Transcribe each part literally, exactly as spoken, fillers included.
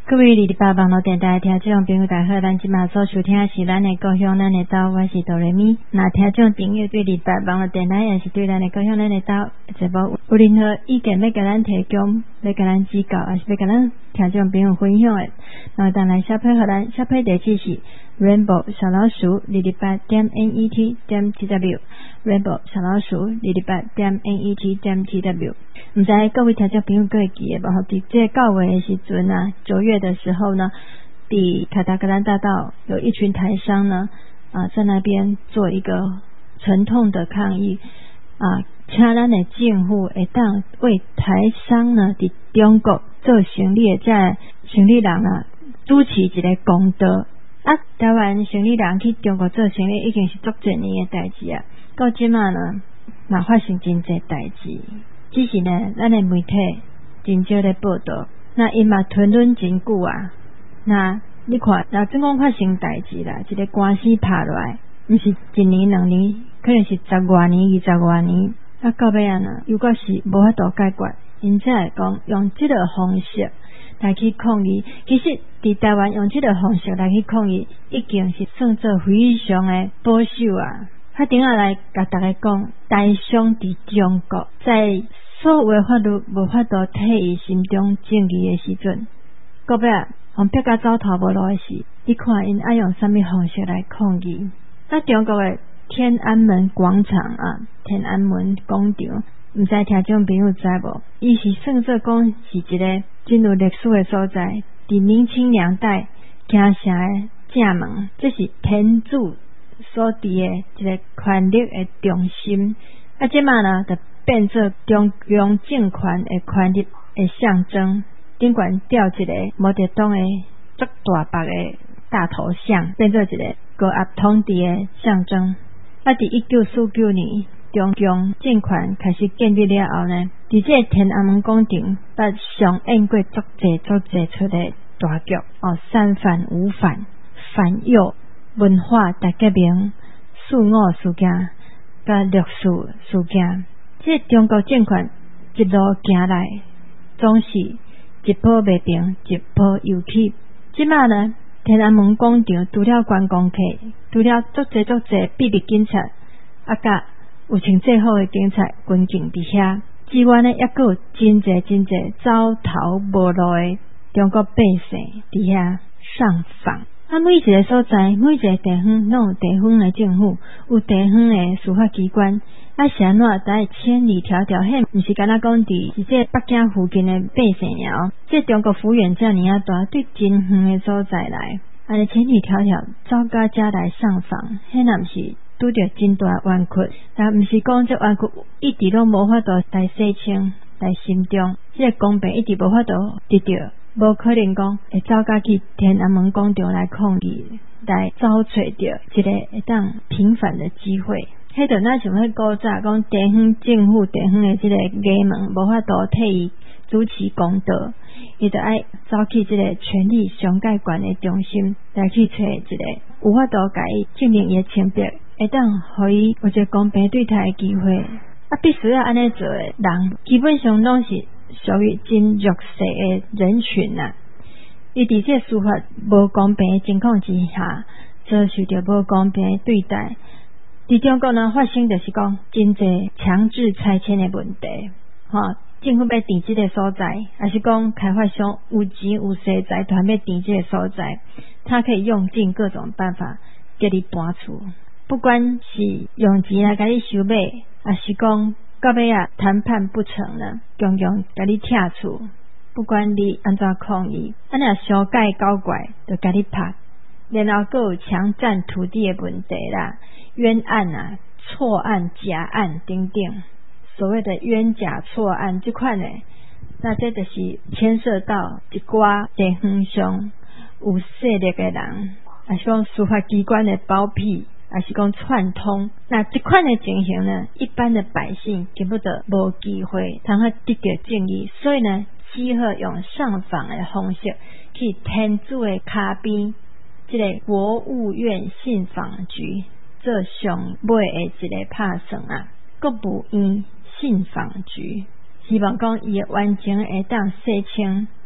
各位二十八网络电台听众朋友大家好，咱即马所收听的是咱的故乡咱的岛，我是哆来咪。那听众朋友对二十八网络电台也是对咱的故乡咱的岛节目有任何意见要甲咱提供，要甲咱指教，还是要甲咱听众朋友分享的，那当然写批互咱，写批地址是 rainbow 小老鼠二二八点 net 点 tw rainbow 小老鼠二二八点 net 点 tw。唔知各位听众朋友各会记得无？伫这九月的时阵啊，九月的时候呢，伫凯达格兰大道有一群台商呢，啊，在那边做一个沉痛的抗议啊，请咱的政府会当为台商呢伫中国做生意的这生意人啊，主持一个公道。啊，台湾生意人去中国做生意已经是足侪年的代志啊，到即马呢，嘛发生真侪代志。只是呢，咱的媒体真少咧报道，那因嘛吞论真久啊。那你看，若真讲发生代志啦，一个官司拍落来，毋是一年两年，可能是十外年、二十外年。啊，到尾啊呢，如果是无法度解决，因才会讲用这个方式来去抗议。其实伫台湾用这个方式来去抗议，已经是算作非常的保守啊。他顶下来甲大家讲，台商伫中国在所有的法律无法度替伊心中正义的时阵，到尾啊，互逼甲走投无路的时，你看因爱用啥物方式来抗议？那中国的天安门广场啊，天安门广场，毋知听众朋友知无？伊是算作讲是一个真有历史的所在，伫明清两代行城的正门，这是天主所伫的一个权力的中心。啊，即马呢，就变做中央政权的权力的象征。顶悬吊一个毛泽东的足大白的大头像，变做一个高压统治的象征。啊，伫一九四九年中共政权开始建立了后呢，伫这天安门广场，捌上演过足侪足侪出的大剧哦，三反五反、反右、文化大革命、四五事件、甲六四事件。这中国政权一路行来，总是一波未平，一波又起。即马呢，天安门广场除了观光客，除了足侪足侪秘密警察，啊，甲有穿制服的警察军警伫遐，之外呢，抑佫有真侪真侪走投无路的中国百姓伫遐上访。啊，每一个所在，每一个地方，拢有地方的政府，有地方的司法机关。啊，是安怎在千里迢迢，迄毋是敢若讲伫是这北京附近的百姓哦，这中国幅员遮尔啊大，对真远的所在来，安尼千里迢迢走到遮来上访，迄若毋是拄着真大冤屈，但毋是讲这冤屈一直拢无法度来洗清来心中，这个公平一直无法度得到。无可能讲会走家去天安门广场来抗议，来找找到一个会当平反的机会。迄著咱像迄古早讲地方政府、地方的即个衙门无法度替伊主持公道，伊著爱走去即个权力上界悬的中心来去找一个有法度甲伊证明伊的清白，会当互伊有一个公平对待的机会。啊，必须要安尼做的人，基本上拢是属于真弱势的人群啊！伊伫这司法无公平的情况之下，遭受到无公平的对待。伫中国呢，发生就是讲真侪强制拆迁的问题，吼、哦，政府要填这个所在，还是讲开发商有钱有势财团要填这个所在，他可以用尽各种办法叫你搬厝，不管是用钱来甲你收买，还是讲到尾啊谈判不成了，强强甲你拆厝，不管你安怎抗议，啊若伤介搞怪，就甲你拍。然后还有强占土地的问题啦，冤案啊、错案、假案等等，所谓的冤假错案这款呢，那这就是牵涉到一寡地方上有势力的人，还是讲司法机关的包庇，还是讲串通，那这款的情形呢，一般的百姓根本就无机会通去得到正义，所以呢，只好用上访的方式去天主的脚边。这个国务院信访局做上尾的一个拍算啊，国务院信访局希望讲伊的完成会当洗清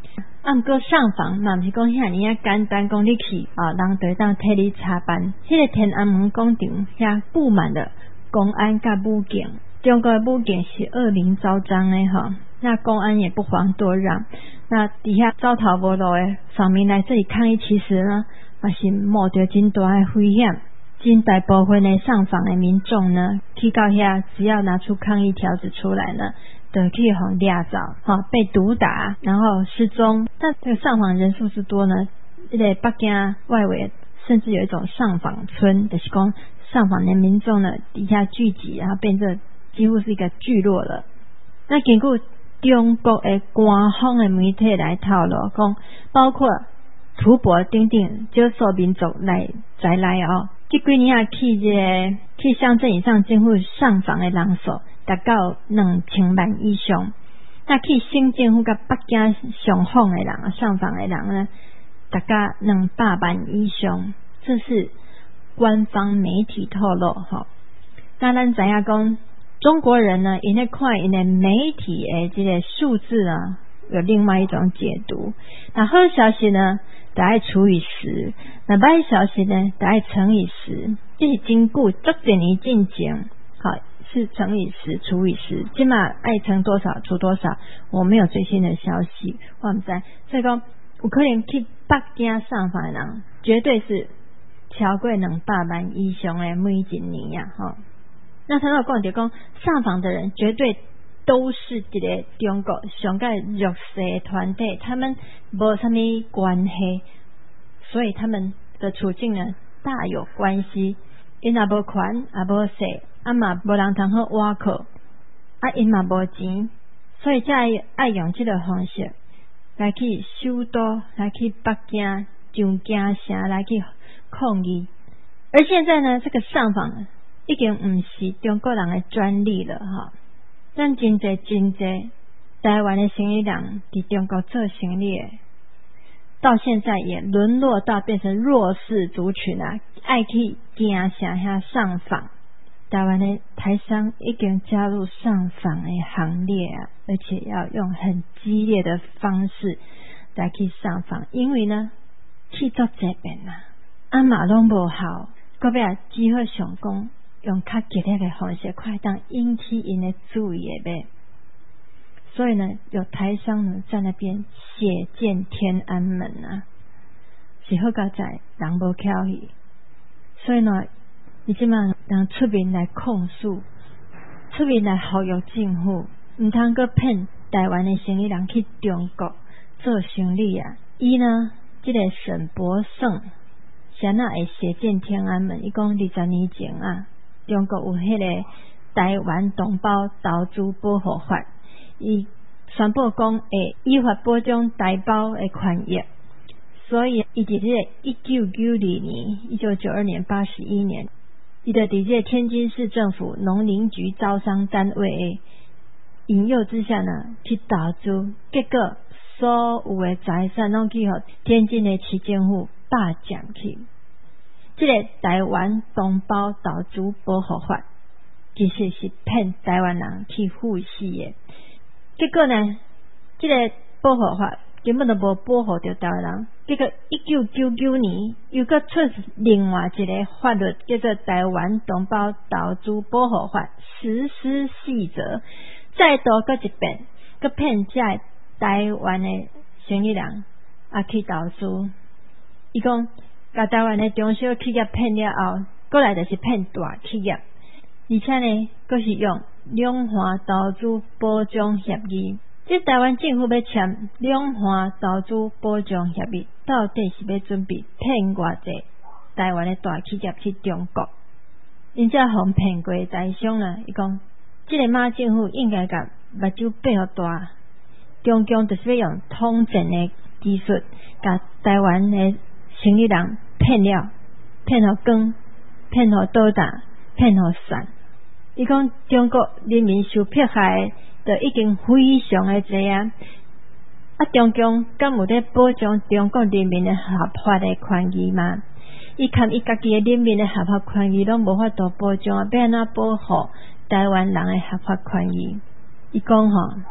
啊，毋过上访嘛，毋是讲遐尔啊简单，讲你去啊，人就会当替你查办。迄、那个天安门广场遐布满了公安甲武警，中国的武警是恶名昭彰的吼。那公安也不遑多让，那底下走投无路的访民来这里抗议，其实呢，也是冒着真大的危险。真大部分的上访的民众呢，去到遐，只要拿出抗议条子出来呢，就去互抓走，哈，被毒打，然后失踪。但这个上访人数之多呢，这个北京外围甚至有一种上访村，就是讲上访的民众呢底下聚集，然后变成几乎是一个聚落了。那根据中国的官方的媒体来透露，讲包括吐蕃等等少数民族来在内哦。这几年啊，去这个去乡镇以上政府上访的人数达到两千万以上。那去省政府甲北京上访的人上访的人呢，达到两百万以上。这是官方媒体透露哈。那咱知影讲，中国人呢，因咧看因的媒体的这个数字啊，有另外一种解读。那好消息呢，就要除以十；那歹消息呢，就要乘以十。这是经过足几年进前，好是乘以十除以十。今嘛爱乘多少除多少，我没有最新的消息，我唔知。所以讲，有可能去北京上访的人，绝对是超过两百万以上的每一年呀，哈。那他有讲就讲，上访的人绝对都是这个中国上个弱势团体，他们没什么关系，所以他们的处境呢大有关系。因也无权也无势，啊嘛无人通好挖靠，啊因嘛无钱，所以才爱用这个方式来去首都，来去北京、上京城来去抗议。而现在呢，这个上访已经不是中国人的专利了哈。咱真侪真侪台湾的生意人伫中国做生意的，到现在也沦落到变成弱势族群啊，爱去京城遐上访。台湾的台商已经加入上访的行列啊，而且要用很激烈的方式来去上访，因为呢，去做这边啊，啊嘛拢无效，搁要机会上讲。用较激烈的方式，快当引起因的注意的，所以呢，有台商呢在那边血溅天安门啊，是好佳在人无巧去，所以呢，你即马人出面来控诉，出面来呼吁政府，唔通个骗台湾的生意人去中国做生意啊！伊呢，这个沈伯胜，谁那会血溅天安门？伊讲二十年前啊。中国有迄个台湾同胞投资保护法，伊宣布讲会依法保障台胞的权益，所以伊伫这个一九九二年、一九九二年、八十一年，伊就伫这个天津市政府农林局招商单位的引诱之下呢，去投资，结果所有的财产拢去互天津的市政府霸占去。这个台湾同胞投资保护法其实是骗台湾人去付息的，结果呢，这个保护法根本都无保护到台湾人。结果一九九九年又搁出另外一个法律，叫做《台湾同胞投资保护法实施细则》，再多搁一遍，搁骗这台湾的生意人啊去投资。伊讲。把台湾的中小企业骗了后，过来就是骗大企业，而且呢，佫是用两岸投资保障协议。这台湾政府要签两岸投资保障协议，到底是要准备骗偌济台湾的大企业去中国？因这互骗过的台商呢，伊讲，这个马政府应该甲目睭闭互大，中共就是要用统战的技术，甲台湾的生意人骗了，骗互光，骗互倒打，骗互散。伊讲中国人民受迫害就已经非常的济啊！啊，中共敢有咧保障中国人民的合法的权益吗？伊看伊家己的人民的合法权益拢无法度保障啊，要安怎保护台湾人的合法权益？伊讲吼，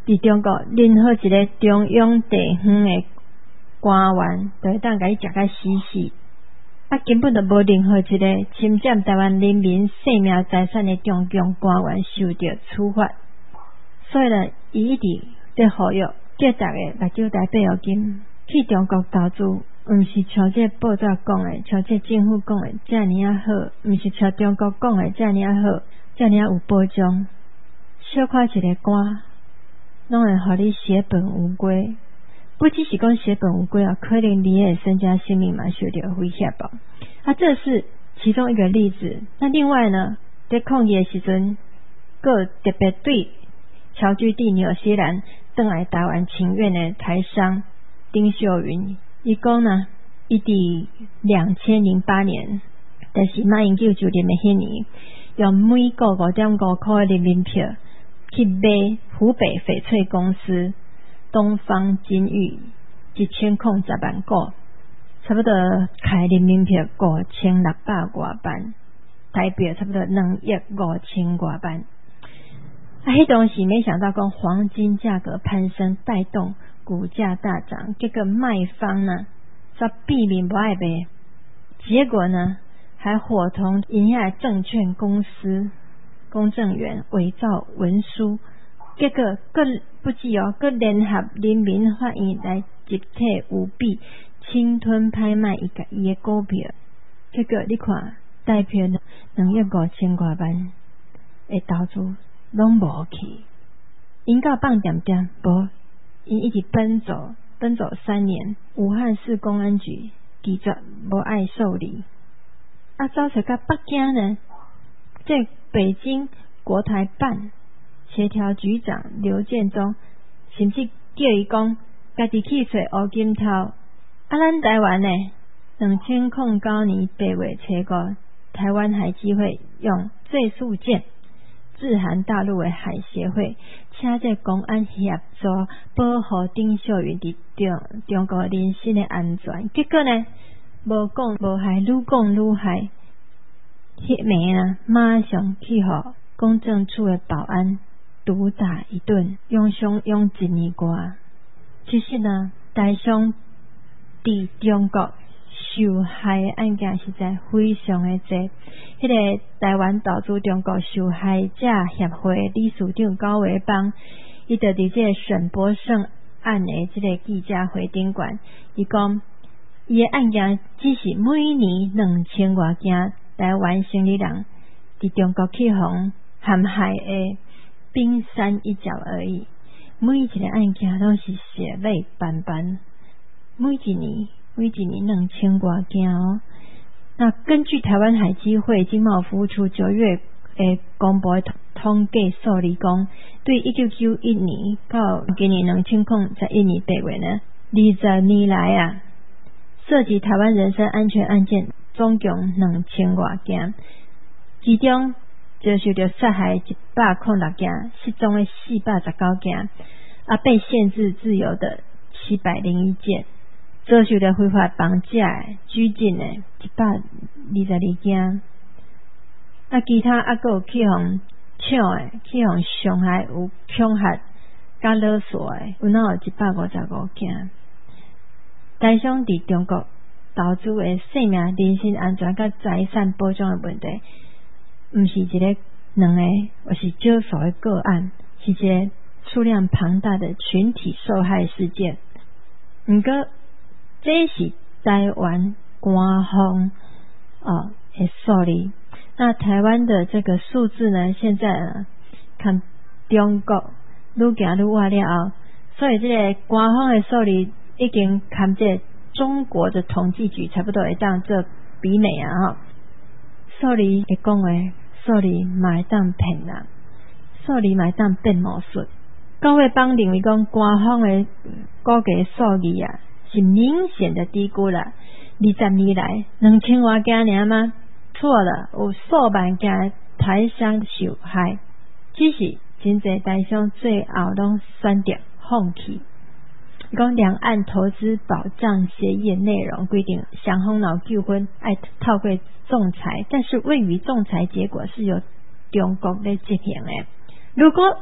伫中国任何一个中央地方的官员都会当甲伊食甲死死，啊根本就无任何一个侵占台湾人民生命财产的中共官员受到处罚。所以呢，伊一直在呼吁叫大家目睭台白有金去中国投资，毋是像这报纸讲的，像这政府讲的遮尔啊好，毋是像中国讲的遮尔啊好，遮尔啊有保障。小可一个官，拢会互你血本无归。不只是讲血本无归啊，可能你的身家性命嘛受到威胁吧。啊，这是其中一个例子。那另外呢，在抗疫的时阵，各特别对侨居地纽西兰回来台湾请愿的台商丁秀云，伊讲呢，伊伫两千零八年，就是马英九就任的迄年，用每个五点五块的人民票去买湖北翡翠公司东方金玉一千空十万股，差不多开人民票五千六百外万，台币差不多两亿五千外万。啊，迄当时没想到讲黄金价格攀升，带动股价大涨，结果卖方呢说避免不爱卖，结果呢还伙同营业证券公司公证员伪造文书，结果更不止哦，更联合人民法院来集体舞弊，侵吞拍卖伊个伊的股票，结果你看代票两亿五千多万的投资拢无去，因到放点点无，因一直奔走奔走三年，武汉市公安局拒绝无爱受理，啊，走出到北京呢，这北京国台办协调局长刘建中甚至叫伊讲家己去找乌金头。啊，咱台湾呢，两千零九年八月初五，台湾海基会用罪诉件致函大陆的海协会，请这公安协助保护丁秀云伫中中国人身的安全。结果呢，无讲无害，愈讲愈害。迄暝啊，马上去互公证处的保安毒打一顿，用伤用一年多。其实呢，台商伫中国受害的案件实在非常的多。迄个台湾投资中国受害者协会理事长高维邦，伊就伫这个沈博胜案的这个记者会顶管，伊讲伊的案件只是每年两千外件台湾生理人伫中国去互陷害的冰山一角而已。每一个案件都是血泪斑斑，每一年每一年两千多件哦。那根据台湾海基会经贸服务处九月诶公布的统计数字讲，对一九九一年到今年两千零十一年八月呢，二十年来啊，涉及台湾人身安全案件总共两千多件，其中接受到杀害一百零六件，失踪的四百十九件，啊，被限制自由的七百零一件，遭受到非法绑架、拘禁的一百二十二件，啊，其他啊个有去互抢的、去互伤害、有恐吓、甲勒索的，有哪有一百五十五件。台商伫中国投资的生命、人身安全甲财产保障的问题，毋是一个两个，而是少数的个案，是一个数量庞大的群体受害事件。毋过，这是台湾官方哦的数字。那台湾的这个数字呢，现在呢，看中国愈行愈歪了后，所以这个官方的数字已经看这中国的统计局差不多会当做比美啊哈。数字会讲话，数字嘛会当骗人，数字嘛会当变魔术。高位帮认为讲官方的估计数字啊，是明显的低估了。二十年来两千多件尔吗？错了，有数万件台商受害，只是真侪台商最后拢选择放弃。讲两岸投资保障协议的内容规定，双方若纠纷爱透过仲裁，但是位于仲裁结果是由中国来执行的。如果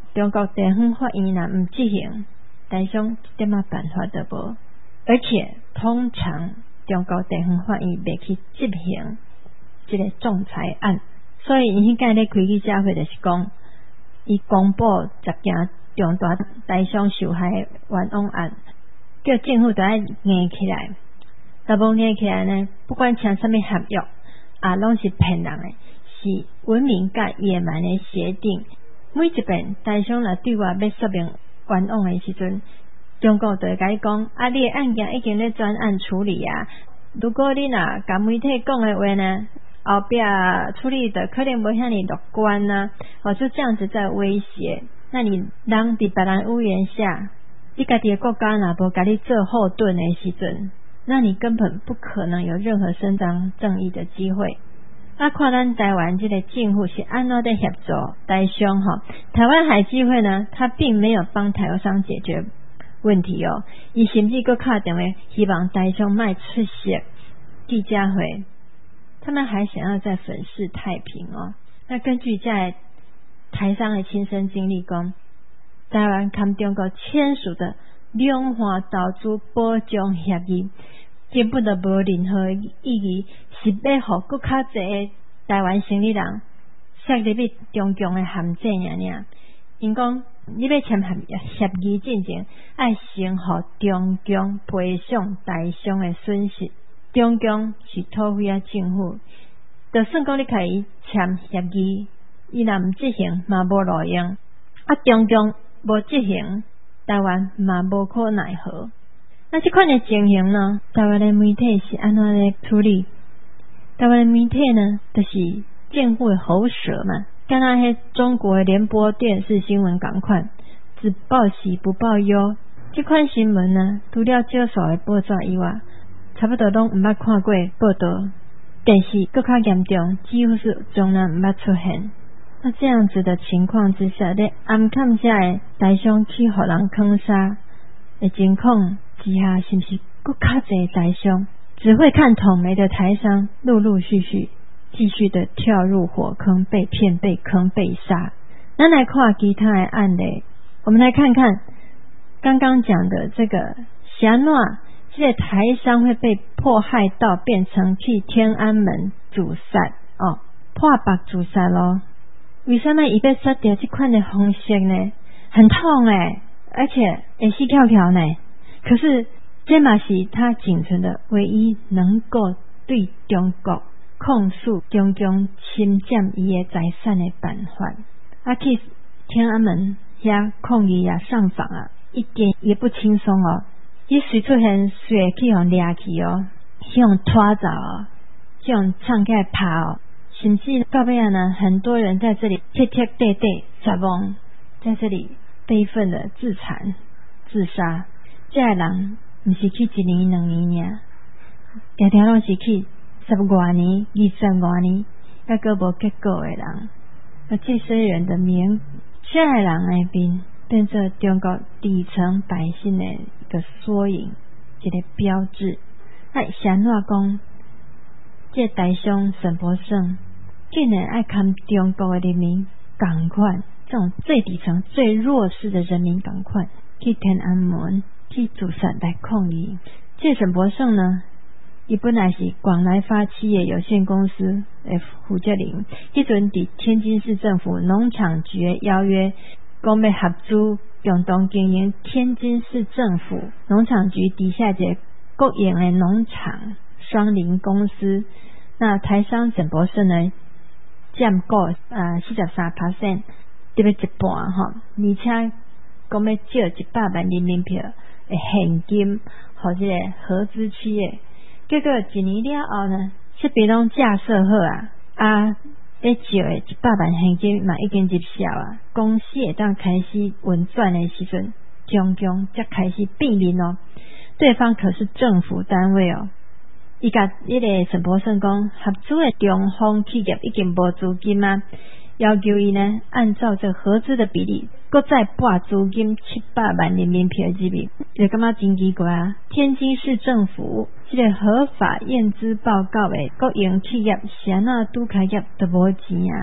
中国地方法院若唔执行，台商一点仔办法都无，而且通常中国地方法院袂去执行这个仲裁案，所以伊迄间咧开记者会就是讲，伊公布十件重大台商受害冤枉案，叫政府都要硬起来。若无硬起来呢，不管签什么合约，啊，拢是骗人的，是文明甲野蛮的协定。每一遍台商若对我要说明冤枉的时阵，中国就会甲伊讲，啊，你的案件已经咧专案处理啊。如果你若甲媒体讲的话呢，后壁处理的可能无遐尼乐观啊，哦，就这样子在威胁。那你人伫别人屋檐下，你家己的国家若无甲你做后盾的时阵，那你根本不可能有任何伸张正义的机会。啊，看咱台湾这个政府是安怎在协助台商吼？台湾海基会呢，他并没有帮台商解决问题哦，伊甚至佫敲电话希望台商卖出席记者会，他们还想要在粉饰太平哦。那根据在台商的亲身经历讲，台湾跟中国签署的两岸投资保障协议，根本就无任何意义，是要互更较侪的台湾生意人涉入去中共的陷阱尔尔。因讲你要签合协议进前，爱先互中共赔偿台商的损失。中共是土匪啊政府，就算讲你可以签协议，伊若唔执行嘛无路用，啊中共无执行，台湾嘛无可奈何。那这款的情形呢，台湾的媒体是安怎来处理？台湾的媒体呢，就是政府的喉舌嘛，敢若迄中国的联播电视新闻共款，只报喜不报忧。这款新闻呢，除了少数的报纸以外，差不多拢毋捌看过报道。电视更较严重，几乎是从来毋捌出现。那这样子的情况之下，咧暗看下的台商去互人坑杀的情况之下，是不是更较侪台商只会看统媒的台商，陆陆续续继续的跳入火坑，被骗、被坑、被杀？那来看其他的案例，我们来看看刚刚讲的这个霞诺，这个台商会被迫害到变成去天安门自杀哦，破腹自杀咯。为什么伊要杀掉这款的方式呢？很痛诶，而且会死翘翘呢。可是这嘛是他仅存的唯一能够对中国控诉中共侵占伊的财产的办法。啊，去天安门遐抗议啊、上访啊，一点也不轻松哦。伊随出现，随会去互掠去哦，去互拖走哦，去互唱起来拍哦。甚至到尾呢，很多人在这里踢踢对对撒翁，在这里悲愤的自残自杀。这个人不是去一年两年尔，常常拢是去十外年、二十外年，还佫无结果的人。而这些人的名，这个人的面，变成中国底层百姓的一个缩影，一个标志。那想话讲，这台商沈伯胜竟然爱看中国的人民同款，这种最底层、最弱势的人民同款去天安门去自杀来抗议。这沈伯胜呢，伊本来是广来发企业有限公司的负责人，迄阵伫天津市政府农场局的邀约，讲要合资共同经营天津市政府农场局底下一个国营的农场双林公司。那台商沈伯胜呢，占股呃四十三 percent， 特别一半哈，而且讲要借一百万人民币的现金，和这个合资企业。结果一年了后呢，这边拢架设好啊，啊，要借的一百万现金嘛已经入销啊，公司会当开始运转的时阵，中共才开始变面哦。对方可是政府单位哦。伊甲迄个沈伯胜讲，合资的中方企业已经无资金啊，要求伊呢按照这合资的比例，搁再拨资金七百万人民币的入面，就感觉真奇怪啊！天津市政府这个合法验资报告的国营企业，是安怎拄开业都无钱啊？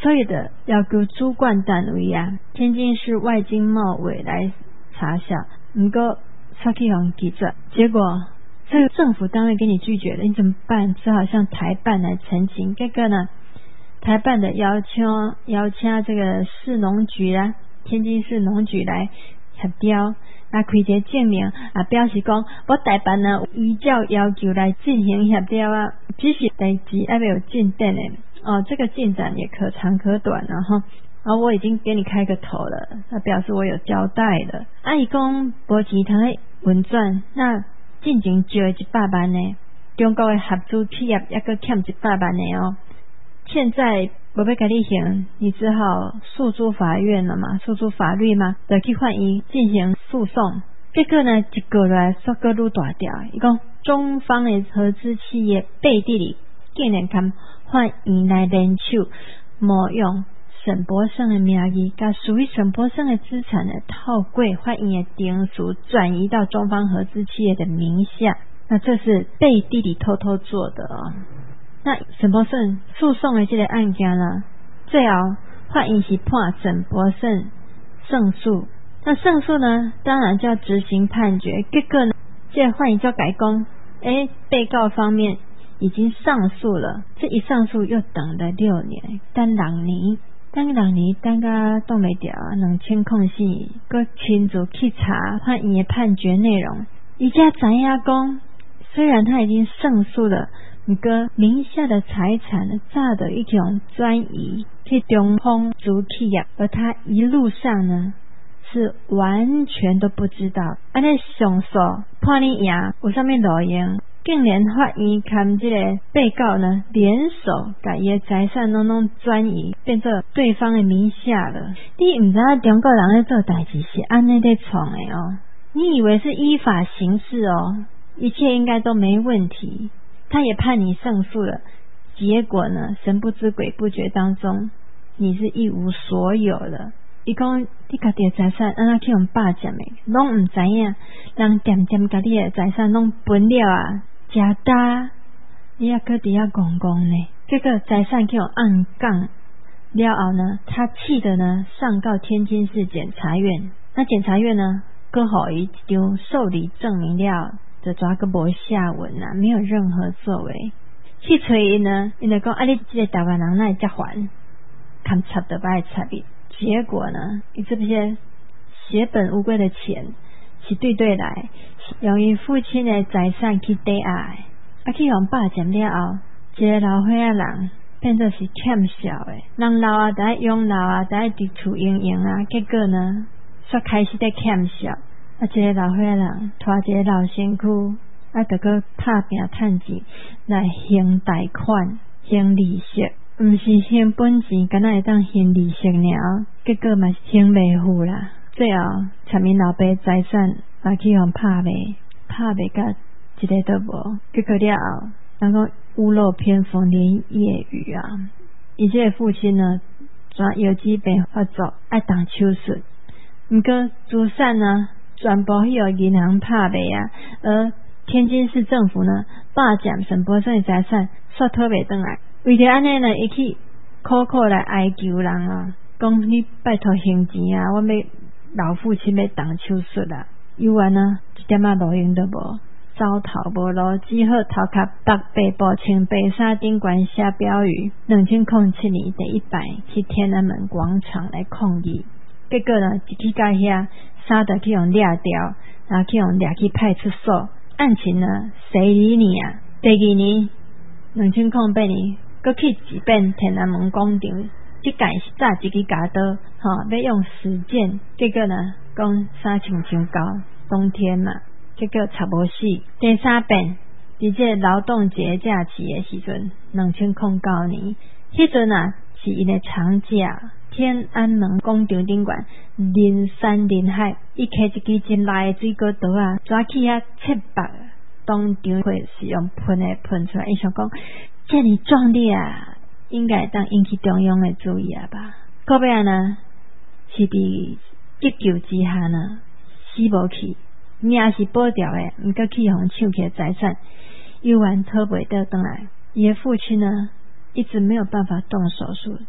所以的要求主管单位啊，天津市外经贸委来查下，不过刷去用记者，结果这个政府单位给你拒绝了，你怎么办？只好向台办来澄清。这个呢，台办的邀请邀请这个市农局啊，天津市农局来协调，来开一个证明啊，表示讲我台办呢依照要求来进行协调啊，只是代志还没有进展的哦，这个进展也可长可短了哈。啊，我已经给你开个头了，那表示我有交代了。啊，伊讲无钱通来运转，那进前借一百万呢，中国的合资企业也个欠一百万的哦。现在无要给你还，你只好诉诸法院了嘛，诉诸法律嘛，就去换伊进行诉讼。这个呢，一个来说个愈大条，伊讲中方的合资企业背地里竟然敢换伊来联手，冒用沈伯胜的名义，甲属于沈伯胜的资产的套柜换伊的定属转移到中方合资企业的名下，那这是背地里偷偷做的哦。那沈伯胜诉讼的这个案件呢，最后换伊是判沈伯胜胜诉，那胜诉呢，当然就要执行判决。结果呢，这换伊就改讲，诶，被告方面已经上诉了，这一上诉又等了六年，等两年。等两年等到挡袂掉，两千零四个亲自去查判伊的判决内容，伊才知影讲，虽然他已经胜诉了，不过名下的财产早的一种转移去中方主企业，而他一路上呢是完全都不知道。安尼上诉判你赢，有啥物路用？竟然法院跟这个被告呢联手把伊的财产拢拢转移变做对方的名下了。你唔知道中国人在做代志是安尼在创的哦，你以为是依法行事哦，一切应该都没问题。他也判你胜诉了，结果呢，神不知鬼不觉当中，你是一无所有了。伊讲你家己的财产安怎去用霸占的，拢唔知影，人点点家己的财产拢分了啊。假大，你也搁底下讲讲呢？这个财产去用暗杠了后呢，他气的呢上告天津市检察院。那检察院呢，搁予伊一张受理证明了，就抓个无下文啊，没有任何作为。去催伊呢，因就讲啊，你这个台湾人哪会这还，看插都不爱插伊。结果呢，伊这些血本无归的钱。是对对来，用伊父亲的财产去抵押，啊去用霸占了后，一个老岁仔人变作是欠小的，人老啊在养老啊在伫厝用用啊，结果呢，煞开始在欠小，啊一个老岁仔人拖一个老身躯，啊得个拍拼趁钱来还贷款、还利息，唔是还本钱，敢若会当还利息尔，结果嘛是还袂赴啦。最后，前面老爸财产也去用拍卖，拍卖甲一个都无。结果了后，人讲屋漏偏逢连夜雨啊！伊这个父亲呢，转有机病发作，爱动手术。毋过资产呢，全部去用银行拍卖啊，而天津市政府呢，霸占沈伯胜的财产，煞讨袂转来。为着安尼呢，伊去苦苦来哀求人啊，讲你拜托还钱啊，我要。老父亲要动手术啦，有完呢一点仔路用都无，走头无路，只好头壳北北部穿白纱顶管写标语。两千零七年第一摆去天安门广场来抗议，结果呢，一去到遐，衫就去用掠掉，然后去用掠去派出所。案情呢，谁理你啊？第二年，两千零八年，搁去一遍天安门广场。这改是炸一支假刀，哈、哦，要用实践。结果呢，讲三千丈高，冬天嘛，结果差无死。第三遍，伫这劳动节假期的时阵，两千零九年，迄阵啊是因的长假，天安门广场顶管人山人海，伊摕一支真大的水果刀啊，抓起遐切白，当场会是用喷的喷出来，伊想讲，这么壮烈啊！应该当引起中央的注意啊吧？到尾啊呢，是伫急救之下呢，死无去，命是保掉的，毋过去互抢去的财产，犹原讨袂得转来。伊的父亲呢，一直没有办法动手术，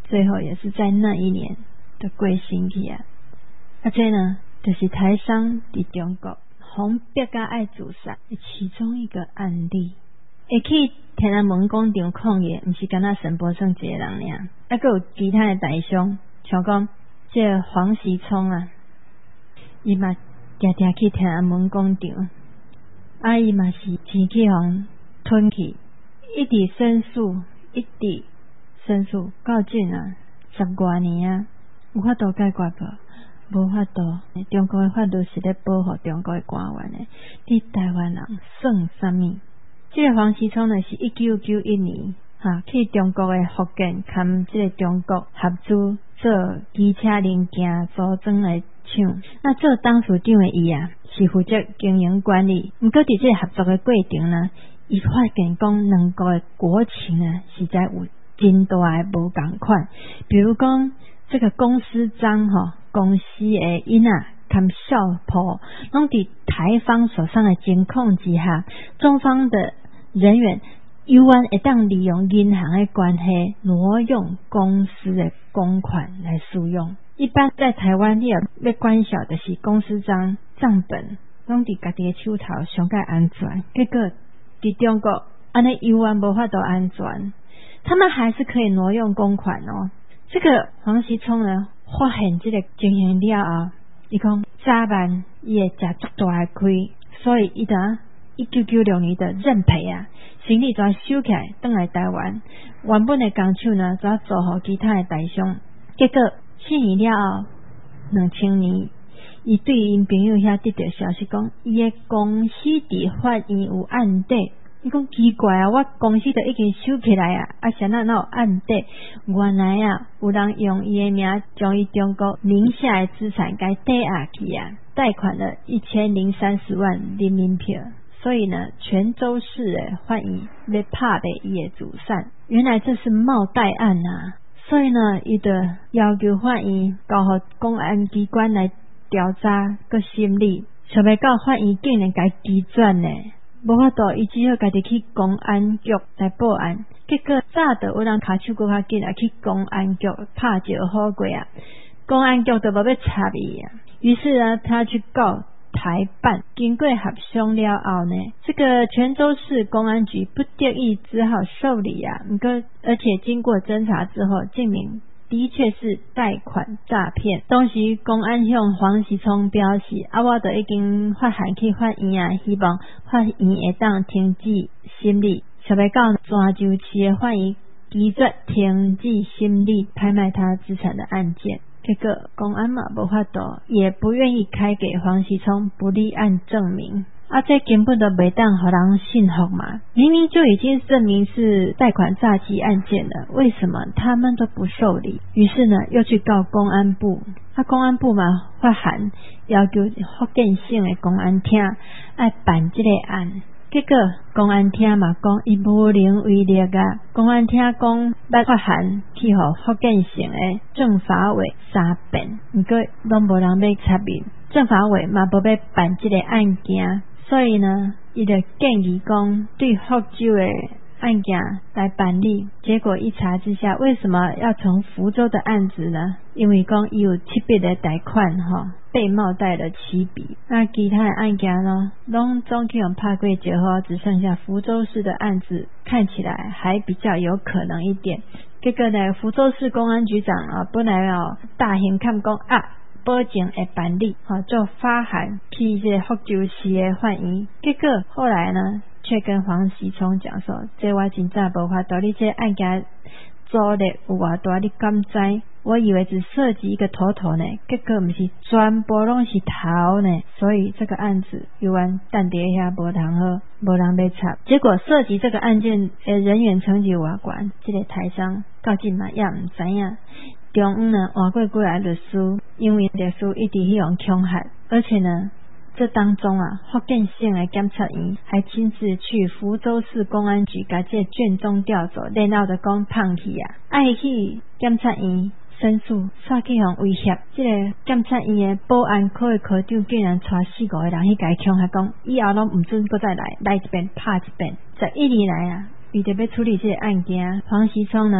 最后也是在那一年的过身去啊。啊，这呢就是台商伫中国红逼甲爱自杀的其中一个案例。会去天安门广场抗议，毋是敢若沈伯胜一个人尔，啊，还有其他的大商，像讲这个黄锡聪啊，伊嘛常常去天安门广场，啊，伊嘛是钱去互吞去，一直申诉，一直申诉，到今啊十多年啊，有法度解决无？无法度。中国的法律是咧保护中国的官员的，你台湾人算啥物？这个黄锡聪呢是一九九一年哈、啊、去中国的福建，跟这个中国合资做机车零件组装的厂。那做董事长的伊啊，是负责经营管理。不过伫这个合作的过程呢，伊发现讲两国的国情呢，实在有真大的无同款。比如讲这个公司章哈、哦，公司的囡仔。看校婆拢伫台方手上的监控之下，中方的人员有缘会当利用银行的关系挪用公司的公款来使用。一般在台湾你要管辖的是公司章账本拢伫家己的手头上较安全，结果伫中国安尼有缘无法度安全，他们还是可以挪用公款哦。这个黄锡聪呢发现这个情形了后，伊讲早晚伊会食足大的亏，所以伊就一九九六年的认赔啊，行李就收起来，返来台湾。原本的工厂呢，就租予其他的大商。结果四年了后，两千年，伊对因朋友遐得到消息讲，伊的公司伫法院有案底。伊讲奇怪啊，我公司就已经收起来啊，啊，啥那哪有案底？原来啊，有人用伊的名，将伊中国名下的资产给抵押去啊，贷款了一千零三十万人民币。所以呢，泉州市的法院要拍的伊的资产，原来这是冒贷案啊！所以呢，伊就要求法院交予公安机关来调查个审理，想要到法院竟然该拒绝呢。无法度，伊只好家己去公安局来报案。结果早就有人骹手搁较紧啊，去公安局拍照好过啊，公安局就无要插伊啊。于是呢，他去告台办。经过协商了后呢，这个泉州市公安局不得已只好受理啊。不过，而且经过侦查之后，证明的确是贷款诈骗。当时公安向黄锡聪表示，啊，我都已经发函去法院啊，希望法院会当停止审理。想要到泉州市的法院拒绝停止审理拍卖他资产的案件。结果公安嘛无法度，也不愿意开给黄锡聪不立案证明。啊，这根本都袂当互人信服嘛！明明就已经证明是贷款诈欺案件了，为什么他们都不受理？于是呢，又去告公安部。啊，公安部嘛发函要求福建省的公安厅爱办这个案。结果公安厅嘛讲伊无能为力啊，公安厅讲要发函去互福建省的政法委三遍，不过拢无人要插伊，政法委嘛无要办这个案件。所以呢，伊就建议讲对福州的案件来办理。结果一查之下，为什么要从福州的案子呢？因为讲伊有七笔的贷款哈，被冒贷了七笔。那其他的案件呢，拢总去用拍过之后，只剩下福州市的案子看起来还比较有可能一点。结果呢，福州市公安局长啊，本来哦大型看讲啊。保证会办理，哈、哦，就发函去这福州市的法院。结果后来呢，却跟黄锡聪讲说，这我真正无法度，你这案件阻力有偌大，你敢知？我以为只涉及一个头头呢，结果不是全部拢是头呢。所以这个案子有完等伫遐无通好，无人要插。结果涉及这个案件的人员层级偌悬，这个台商到今嘛也唔知影。中央呢换过几来律师，因为律师一直希望恐吓，而且呢，这当中啊，福建省的检察院还亲自去福州市公安局把这卷宗调走，然后就讲放弃啊，爱去检察院申诉，煞去互威胁。这个检察院的保安科的科长竟然带四五个人去甲伊恐吓，讲以后拢唔准搁再来，来一遍拍一遍。十一年来啊，为着要处理这个案件，黄锡聪呢。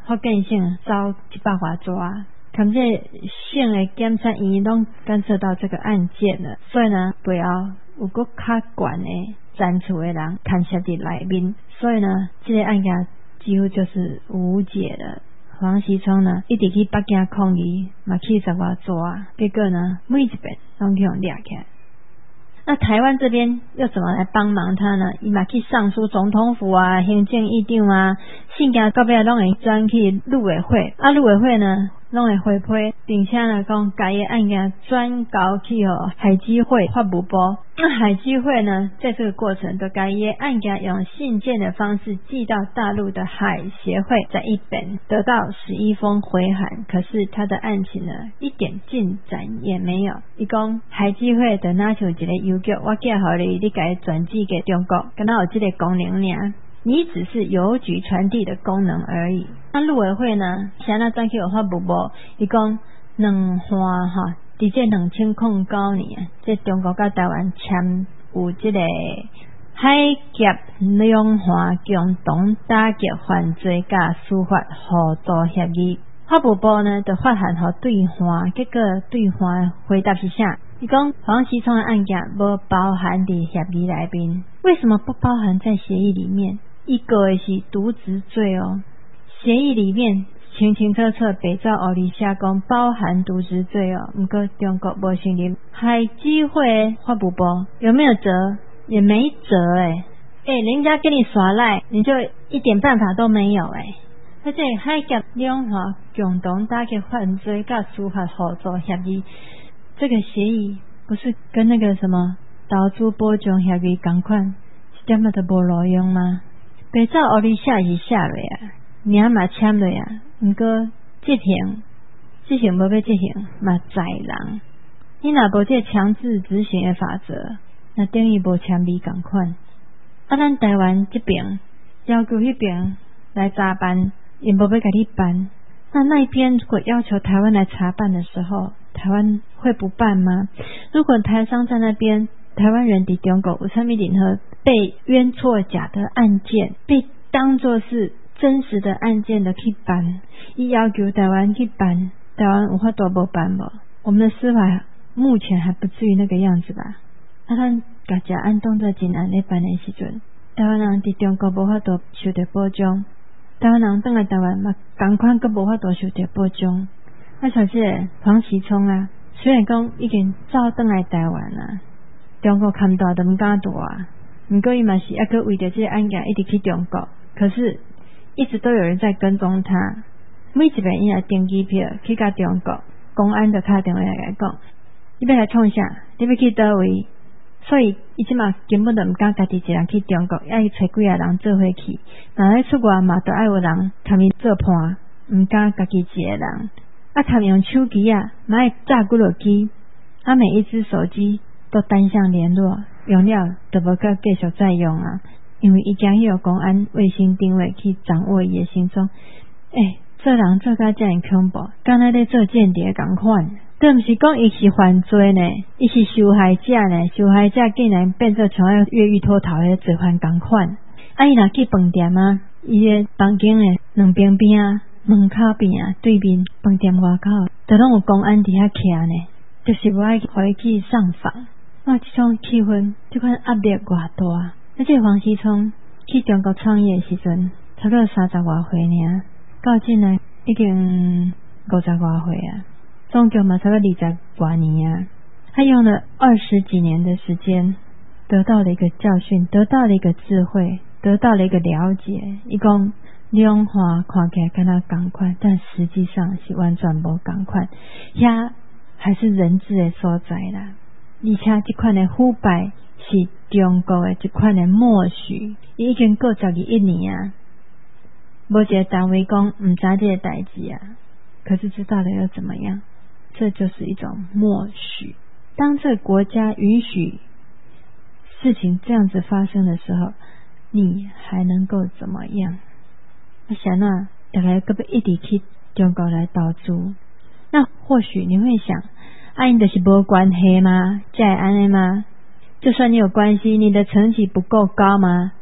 福建省遭一百多抓，看这省的检察院拢干涉到这个案件了，所以呢，背后有个较悬的站厝的人牵涉伫内面，所以呢，这个案件几乎就是无解了。黄锡聪呢，一直去北京抗议，嘛去十外抓，结果呢，每一遍拢去用抓起来。那台湾这边又怎么来帮忙他呢？伊嘛去上书总统府啊、行政院长啊，信件到尾拢会转去陆委会，啊，陆委会呢拢会回批，并且呢讲该个案件转交去哦海基会法务部。那海基会呢，在这个过程都该个案件用信件的方式寄到大陆的海协会，在一本得到十一封回函，可是他的案情呢一点进展也没有。伊讲海基会的拿像一个邮局，我寄互你，你该转寄给中国，敢若有这个功能尔。你只是邮局传递的功能而已。那陆委会呢，现在转去有法务部，伊讲两花哈，伫这两千零九年，这中国甲台湾签有这个海峡两岸共同打击犯罪甲司法合作协议。法务部呢，就发函予对方，结果对方回答是啥？伊讲黄锡聪的案件无包含伫协议内面，为什么不包含在协议里面？一个是渎职罪哦，协议里面清清楚楚白照黑字写讲包含渎职罪哦，不过中国无承认。海基会法务部有没有责？也没责诶，诶，人家跟你耍赖，你就一点办法都没有诶。而且海峡两岸共同打击犯罪甲司法合作协议，这个协议不是跟那个什么投资保障协议同款，一点仔都无路用吗？白照黑字写是写落啊，名嘛签落啊，毋过执行执行无要执行嘛在人，你若无这强制执行的法则，那等于无签字同款。啊，咱台湾这边要求那边来查办，也无要给你办。那那一边如果要求台湾来查办的时候，台湾会不办吗？如果台商在那边，台湾人伫中国有啥物任何被冤错假的案件，被当作是真实的案件的去办，伊要求台湾去办，台湾有法度无办无？我们的司法目前还不至于那个样子吧？啊，咱家己按当作真安尼办的时阵，台湾人伫中国无法度受到保障，台湾人倒来台湾嘛，同款佫无法度受到保障。啊，像这个黄锡聪啊，虽然讲已经走倒来台湾啦，中国看大都唔敢大啊，不过伊嘛是还佫为着这个案件一直去中国，可是一直都有人在跟踪他，每一遍伊来订机票去到中国，公安就打电话来讲，你要来创啥？你要去倒位？所以伊即嘛根本就唔敢家己一个人去中国，要去找几个人做伙去。若咧出外嘛，都爱有人参伊做伴，唔敢家己一个人。啊，参用手机啊，嘛爱炸几落机，啊，每一只手机都单向联络，用了就无再继续再用啊，因为伊惊迄个公安卫星定位去掌握伊的行踪。诶、欸，这人做甲遮尔恐怖，敢若咧做间谍共款。这不是讲伊是犯罪呢，伊是受害者呢，受害者竟然变做像迄越狱脱逃的罪犯共款。啊，伊若去饭店啊，伊的房间呢，两边边啊，门口边啊，对面饭店外口，都拢有公安伫遐徛呢，就是无爱互伊去上访。哇，这种气氛，这款压力偌大。而且黄锡聪去中国创业的时阵，差不多三十外岁尔，到今来已经五十外岁啊。总共嘛差不多二十多年啊，他用了二十几年的时间，得到了一个教训，得到了一个智慧，得到了一个了解。伊讲两岸看起来跟他同款，但实际上是完全无同款，遐还是人治的所在啦。而且这款的腐败是中国的这款的默许，已经过十二一年啊，无一个单位讲唔知这个代志啊，可是知道了又怎么样？这就是一种默许。当这个国家允许事情这样子发生的时候，你还能够怎么样？我想啊，大家可不一直去中国来投资，那或许你会想，啊，你就是没关系吗？这样安尼吗？就算你有关系，你的成绩不够高吗？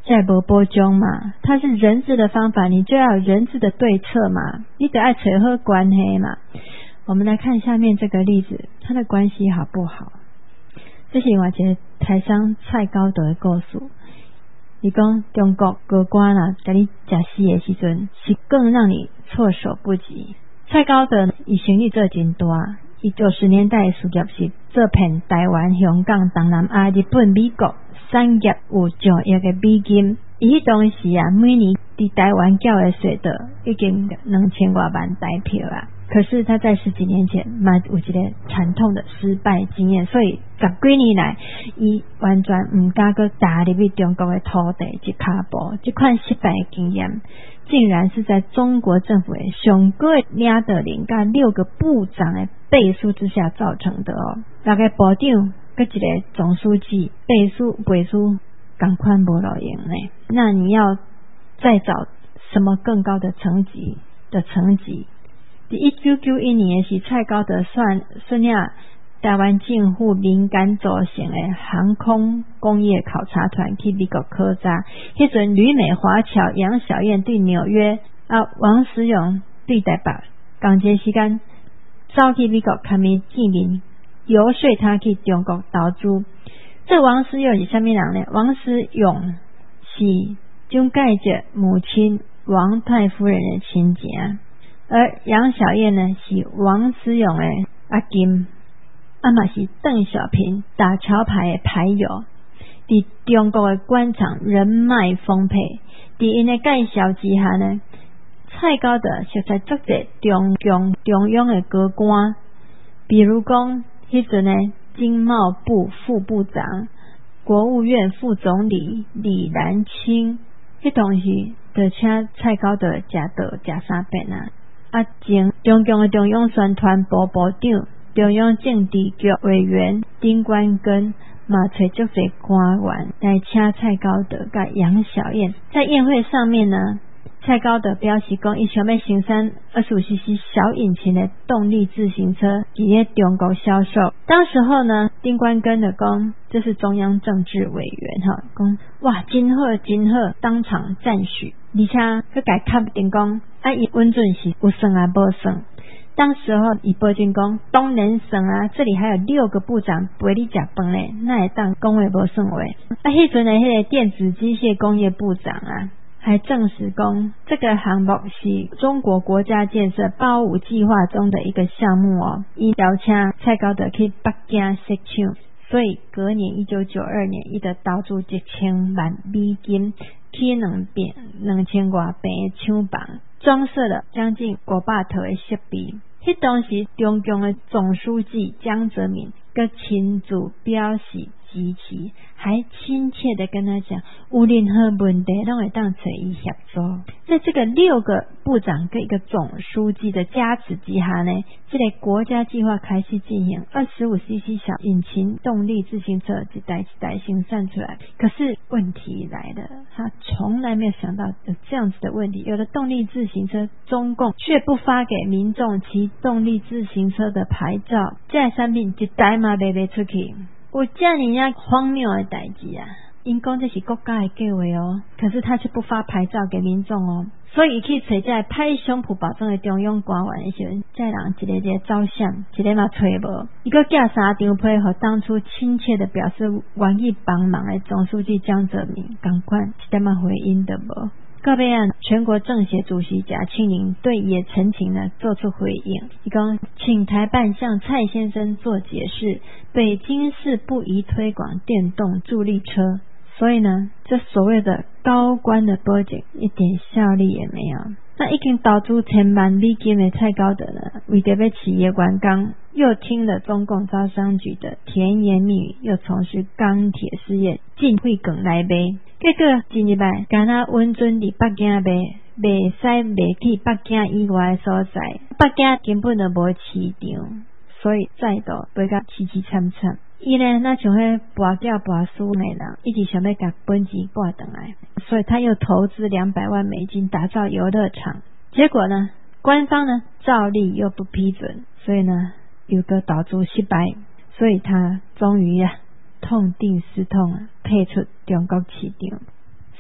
才没保障嘛，它是人治的方法，你就要有人治的对策嘛，你得爱扯好关系嘛。我们来看下面这个例子，它的关系好不好？这是我觉得台商蔡高德的故事。你讲中国高官啦，在你吃死的时阵，是更让你措手不及。蔡高德伊生意做真大，伊九十年代的事业是做遍台湾、香港、东南亚、日本、美国产业有上亿个美金。伊迄当时啊，每年伫台湾缴的税得已经两千多万台票啊。可是他在十几年前嘛有一个惨痛的失败经验，所以十几年来伊完全唔敢去踏入去中国的土地一脚步。这款失败的经验竟然是在中国政府的上个领导人甲六个部长的背书之下造成的哦。六个部长跟一个总书记背书背书同款无路用呢。那你要再找什么更高的层级的层级？一九九一年是蔡高德算算领台湾政府民间组成的航空工业考察团去美国考察，迄阵吕美华侨、杨小燕对纽约啊，王石勇对台北，同一时间走去美国看面见面，游说他去中国投资。这王石勇是什么人呢？王石勇是蒋介石母亲王太夫人的亲戚，而杨小燕呢是王石勇的阿金，啊嘛是邓小平打桥牌的牌友，伫中国的官场人脉丰沛。伫因的介绍之下呢，蔡高德熟悉足侪中共中央的高官，比如讲迄阵呢经贸部副部长、国务院副总理李兰清，迄当时就请蔡高德食到食三遍啊。啊，前中共的中央宣传部部长、中央政治局委员丁关根嘛找足侪官员来请蔡高德甲杨小燕。在宴会上面呢，蔡高德表示讲，伊想要生产二十五 C C 小引擎的动力自行车，伫中国销售。当时候呢，丁关根的讲，这是中央政治委员哈，讲哇，真好真好，当场赞许，而且佮改确定讲，啊，伊温准是有算啊无算。当时候伊保证讲，当然算啊，这里还有六个部长陪你食饭嘞，那会当讲话无算话。啊，迄阵的迄个电子机械工业部长啊，还证实讲，这个项目是中国国家建设八五计划中的一个项目哦。伊邀请蔡高德去北京设厂，所以隔年一九九二年，伊就投资一千万美金，起两遍两千多平的厂房，装设了将近五百套的设备。迄当时中共的总书记江泽民佮亲自表示支持，还亲切的跟他讲，有任何问题都会当找伊协助。在这个六个部长跟一个总书记的加持之下呢，这个国家计划开始进行，二十五 C C 小引擎动力自行车一台一台生产出来。可是问题来了，他从来没有想到有这样子的问题，有了动力自行车，中共却不发给民众骑动力自行车的牌照，这产品一台嘛卖不出去。有这样荒谬的代志啊！因讲这是国家的计划哦，可是他却不发牌照给民众哦，所以去找这拍胸脯保证的中央官员的时候，这人一个一个照相，一个嘛找无。伊个寄三张批，和当初亲切的表示愿意帮忙的总书记江泽民同款，一点嘛回应都无。到尾啊，全国政协主席贾庆林对也陈情呢做出回应，他说请台办向蔡先生做解释，北京市不宜推广电动助力车。所以呢，这所谓的高官的波及一点效力也没有。那已经投资千万美金的蔡高德呢，为着要企业员工，又听了中共招商局的甜言蜜语，又从事钢铁事业，进会梗来卖。结果一日来，敢若温准伫北京卖，袂使卖去北京以外的所在，北京根本就无市场，所以再度卖甲凄凄惨惨。伊呢，那像迄跋筊跋输的人，一直想要把本钱挂回来，所以他又投资两百万美金打造游乐场。结果呢，官方呢照例又不批准，所以呢有个投资失败，所以他终于啊痛定思痛啊，退出中国市场。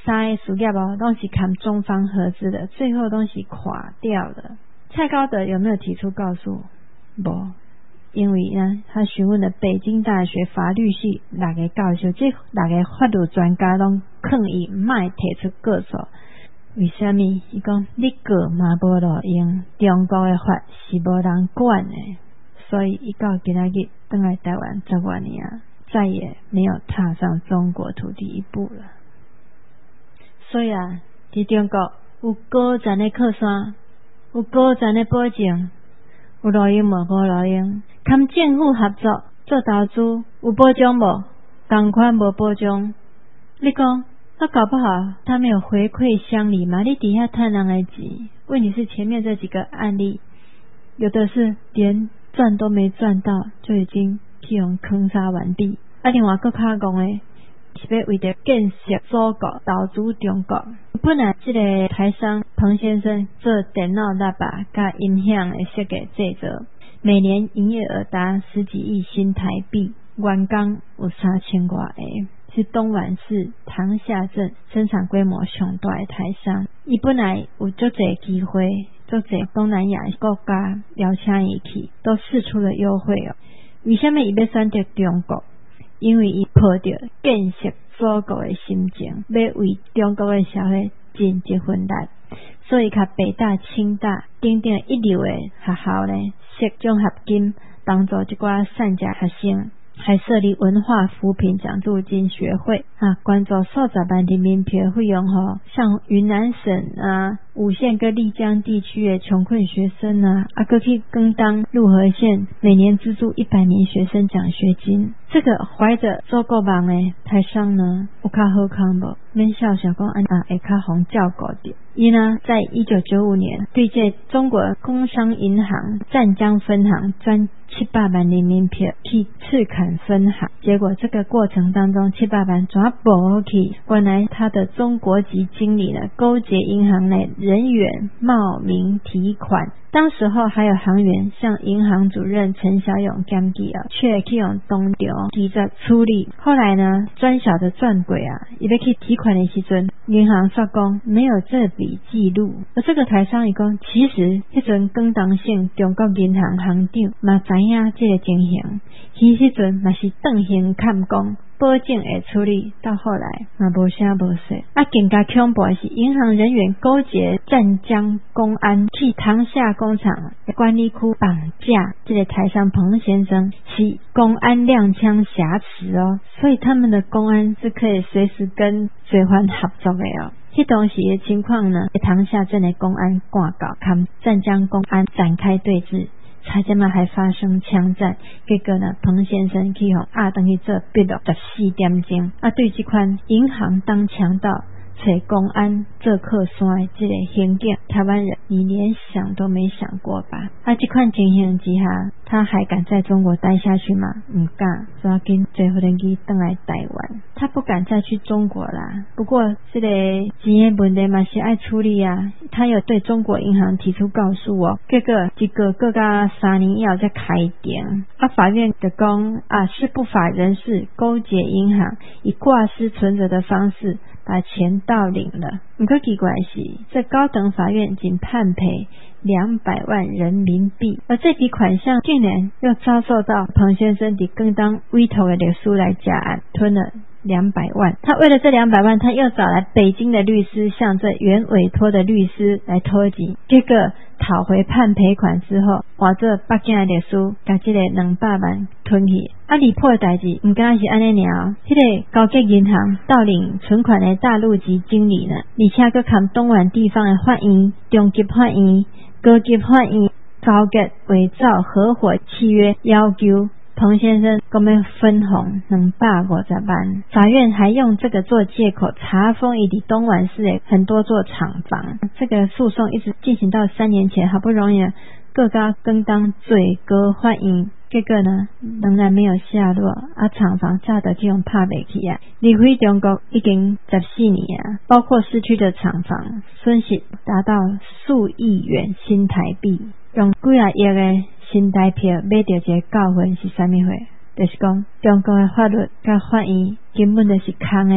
三个事业哦，都是看中方合资的，最后都是垮掉了。蔡高德有没有提出告诉？不，因为呢，他询问了北京大学法律系六个教授，这六个法律专家拢抗议，卖提出告诉。为什么？伊讲你告嘛无路用，中国的法是无人管的，所以伊到今仔日回来台湾十多年啊，再也没有踏上中国土地一步了。所以啊，在中国有高层的靠山，有高层的保证，有路用无无路用，跟政府合作做投资有保障无？同款无保障。你讲？那搞不好他没有回馈乡里嘛？你底下贪人的钱，问题是前面这几个案例，有的是连赚都没赚到，就已经去用坑杀完毕。啊，另外更卡讲的是要为了建设祖国、投资中国。本来这个台商彭先生做电脑喇叭加音响的设计制作，每年营业额达十几亿新台币，员工有三千多个。是东莞市塘厦镇生产规模上大的台商，伊本来有足侪机会，足侪东南亚国家邀请伊去，都释出了优惠哦。为什么伊要选择中国？因为伊抱着建设祖国的心情，要为中国的社会尽一份力，所以甲北大、清大等等一流的学校呢，设奖学金帮助这寡善家学生。还设立文化扶贫奖助金学会啊，关注数十万人民币的费用吼，像云南省啊、五县跟丽江地区的穷困学生啊，啊，搁去更当鹿河县每年资助一百名学生奖学金。这个怀着祖国梦的台商呢，有较好康无？免笑笑讲安啊，会较好照顾着。伊呢，在一九九五年对这中国工商银行湛江分行专七百万人民币去赤坎分行，结果这个过程当中七百万全部去，原来他的中国籍经理呢勾结银行内人员冒名提款，当时候还有行员向银行主任陈小勇检举啊，却去用当场急着处理。后来呢，专小的赚鬼啊，伊要去提款的时阵，银行说讲没有这笔记录。而这个台商伊讲，其实迄阵广东省中国银行行长嘛知影这个情形，迄时阵嘛是邓行看讲保证会处理，到后来嘛无啥无说。啊，更加恐怖的是，银行人员勾结湛江公安去塘厦工厂管理区绑架这个台商彭先生，是公安亮枪挟持哦，所以他们的公安是可以随时跟罪犯合作的哦。迄当时的情况呢，塘厦镇的公安挂告，跟湛江公安展开对峙。差点嘛还发生枪战，结果呢，彭先生去互压回去做闭路十四点钟。啊，对这款银行当强盗、找公安做靠山的这个行径，台湾人你连想都没想过吧？啊，这款情形之下，他还敢在中国待下去吗？唔敢，所以跟最后人去回来台湾，他不敢再去中国啦。不过这个钱的问题嘛是爱处理啊，他有对中国银行提出告诉哦，结果一个各加三年以后再开庭，啊，法院就讲啊是不法人士勾结银行，以挂失存折的方式把钱盗领了。不过奇怪是，这高等法院仅判赔两百万人民币，而这笔款项竟然又遭受到彭先生的更当委托的律师来加案，吞了两百万。他为了这两百万，他又找来北京的律师，向这原委托的律师来拖级，结果讨回判赔款之后，换这北京的律师把这个两百万吞去。啊，离谱的代志唔单是安尼尔，这个高级银行盗领存款的大陆籍经理呢，而且佮看东莞地方的法院、中级法院、高级法院高级伪造合伙契约，要求彭先生我们分红两百五十万。法院还用这个做借口查封以及东莞市的很多座厂房。这个诉讼一直进行到三年前，好不容易各家更当罪歌欢迎，结果呢仍然没有下落啊，厂房炸得这种拍不起啊！离开中国已经十四年啊，包括市区的厂房损失达到数亿元新台币，用几啊亿的新台票买到这个教训是啥物货？就是讲中国的法律甲法院根本就是空的，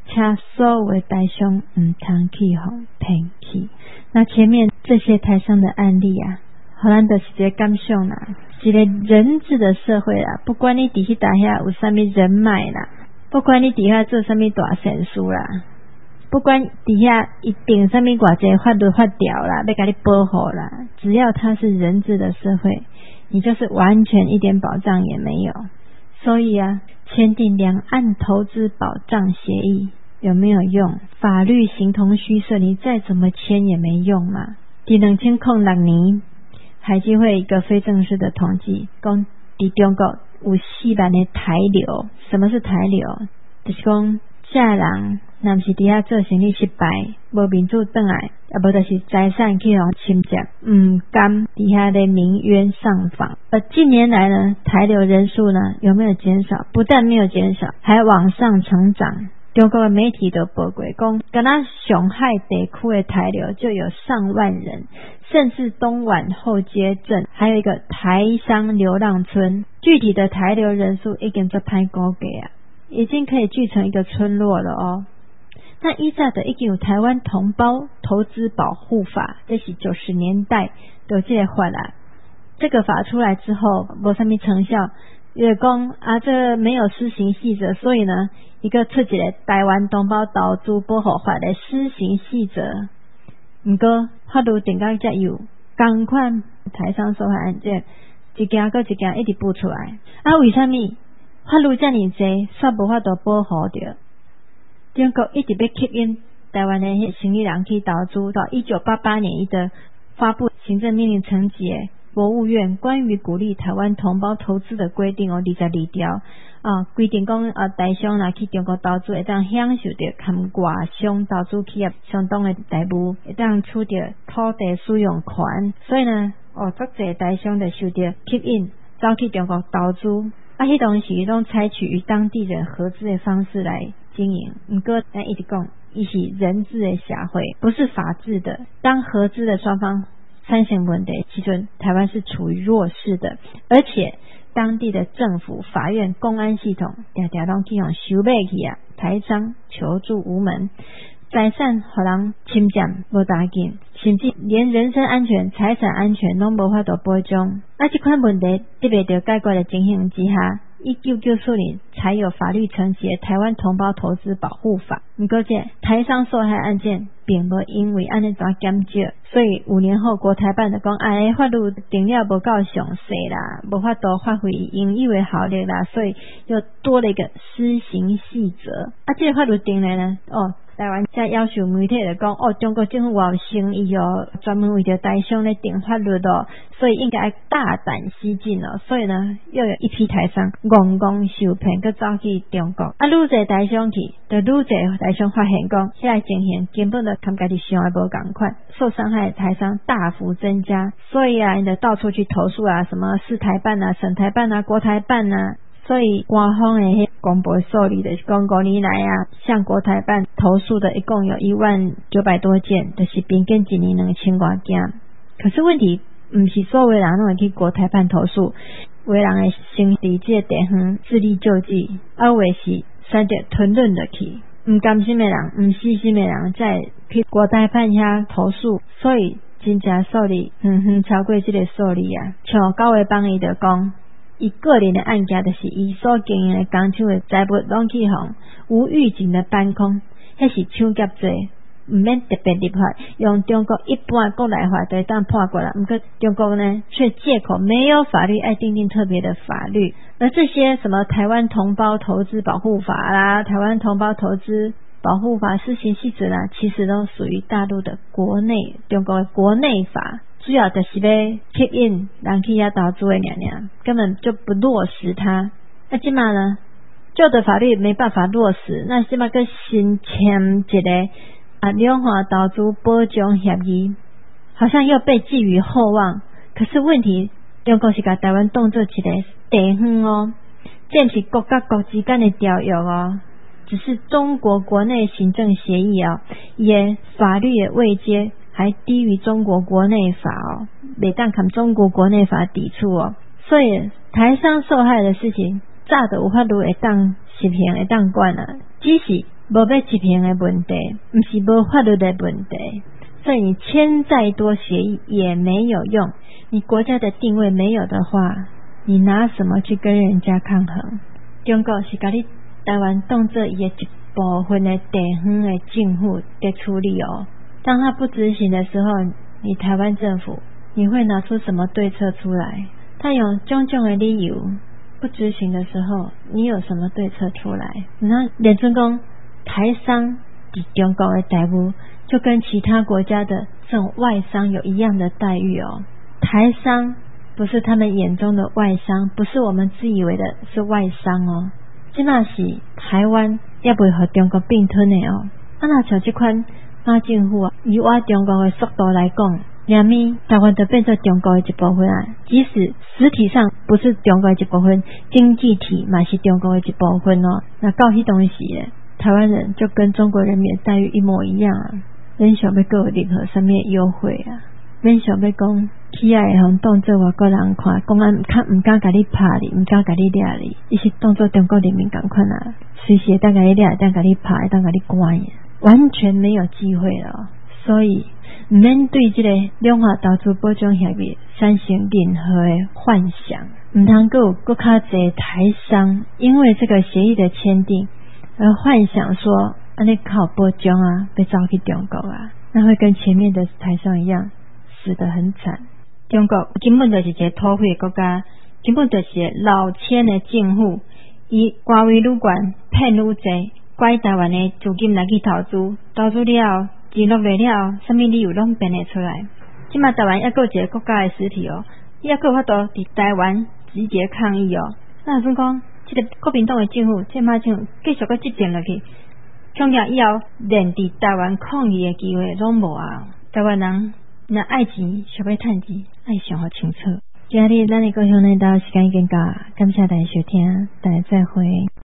请所有的台商唔通去互骗去。那前面这些台商的案例啊，互咱就是一个感想啦，一个人治的社会啦，不管你伫迄搭遐有啥物人脉啦，不管你伫遐做啥物大善事啦，不管伫遐一定啥物偌济法律法条啦，要甲你保护啦，只要它是人治的社会，你就是完全一点保障也没有。所以啊，签订两岸投资保障协议有没有用？法律形同虚设，你再怎么签也没用嘛。在二零零六年，海基会一个非正式的统计，讲在中国有四万的台流。什么是台流？就是讲这人若不是伫遐做生意失败，无民主转来，啊无就是财产去互侵占，唔甘伫遐的鸣冤上访。而近年来呢，台流人数呢有没有减少？不但没有减少，还往上成长。中国的媒体都报过，讲敢若上海地区的台流就有上万人，甚至东莞后街镇还有一个台商流浪村，具体的台流人数已经做歹估计啊，已经可以聚成一个村落了哦。那依照的已经有台湾同胞投资保护法，这是九十年代的这个法啦。这个法出来之后，没什么成效，也讲啊，这个没有施行细则，所以呢，一个出一个台湾同胞投资保护法的施行细则。不过法律定到才有同款台商受害案件，一件搁一件一直补出来。啊，为什么法律这么多，却无法度保护着？中国一直要吸引台湾的生意人去投资，到一九八八年，伊的发布行政命令层级的国务院关于鼓励台湾同胞投资的规定哦，二十二条啊，规定讲啊，台商若去中国投资，会当享受到含外商投资企业相当的待遇，会当取到土地使用权。所以呢，哦，足侪台商就受到吸引，走去中国投资。啊，迄当时拢采取与当地人合资的方式来经营。不过咱一直讲，伊是人治的社会，不是法治的。当合资的双方产生问题时阵，台湾是处于弱势的，而且当地的政府、法院、公安系统常常拢去用收买去啊，台商求助无门，财产互人侵占无打紧，甚至连人身安全、财产安全拢无法度保障。啊，这款问题得袂到解决的情形之下，一九九四年才有法律层级的台湾同胞投资保护法。不过这台商受害案件并无因为安尼怎减少，所以五年后国台办就讲，哎，法律定了无够详细啦，无法度发挥应有的效力啦，所以又多了一个施行细则。啊，这个法律定了呢，哦。台湾在要求媒体来讲，哦，中国政府有诚意哦，专门为着台商来定法律哦，所以应该大胆西进哦。所以呢，又有一批台商戆戆受骗，佮走去中国。啊，愈侪台商去，就愈侪台商发现讲，现在情形根本就跟家己想的无共款，受伤害的台商大幅增加。所以啊，因就到处去投诉啊，什么市台办啊、省台办啊、国台办啊。所以官方的公布受理的讲，五年来啊，向国台办投诉的一共有一万九百多件，就是平均一年两千多件。可是问题不是所有人都会去国台办投诉，有的人会先伫这个地方自力救济，啊，有的是选择吞忍落去，唔甘心的人、唔细心的人，再去国台办遐投诉，所以真正受理远远超过这个受理啊。像高维邦伊就讲。伊个人的案件，就是伊所经营的工厂的财物拢去互无预警的搬空，迄是抢劫罪，唔免特别立法，用中国一般国内法就当判过来。不过中国呢，却借口没有法律，爱订定特别的法律。而这些什么台湾同胞投资保护法啦、台湾同胞投资保护法施行细则啦，其实都属于大陆的国内中国的国内法。主要就是要吸引人去遐投资的娘娘，根本就不落实它。那现在呢，旧的法律没办法落实，那现在跟新签一个啊两岸投资保障协议，好像又被寄予厚望。可是问题，中国是把台湾当作一个地方哦，这不是国家国之间的条约哦，只是中国国内行政协议哦，也法律的位阶。还低于中国国内法哦，袂当跟中国国内法抵触哦，所以台商受害的事情，早就有法律会当实行会当管啊。只是无要执行的问题，不是无法律的问题。所以你签再多协议也没有用，你国家的定位没有的话，你拿什么去跟人家抗衡？中国是把你台湾当作伊的一部分的地方的政府在处理哦。当他不执行的时候，你台湾政府你会拿出什么对策出来？他用种种的理由不执行的时候，你有什么对策出来？那连尊公台商比中国的待遇就跟其他国家的这种外商有一样的待遇哦。台商不是他们眼中的外商，不是我们自以为的是外商哦。现在是台湾也不会和中国并吞的哦。啊，那像这款马政府啊，以我中国的速度来讲，两米台湾就变成中国的一部分啊。即使实体上不是中国的一部分，经济体嘛是中国的一部分哦。那到迄东西，台湾人就跟中国人民待遇一模一样啊。免想要还有任何什么优惠啊？免想要讲起来会当作外国人看，公安较唔敢甲你拍你，唔敢甲你抓你，伊是当作中国人民同款啊，随时会当甲你抓，会当甲你拍，会当甲你关，完全没有机会了。所以唔免对这个两化投资保障协议产生任何的幻想，唔通还有更较侪台商因为这个协议的签订而幻想说安尼靠保障啊，被走去中国啊，那会跟前面的台商一样死得很惨。中国根本就是一个土匪国家，根本就是老千的政府，以官位愈悬骗愈侪，拐台湾的资金来去投资，投资了钱落来了，什么理由拢变得出来。现在台湾还有一个国家的实体哦，伊还有法度伫台湾集结抗议哦。那算讲这个国民党的政府，这马政府继续搁执政落去，恐怕以后连伫台湾抗议的机会拢无啊！台湾人若爱钱，想要趁钱，爱想好清楚。今日咱的高雄内道时间已经到，感谢大家收听，大家再会。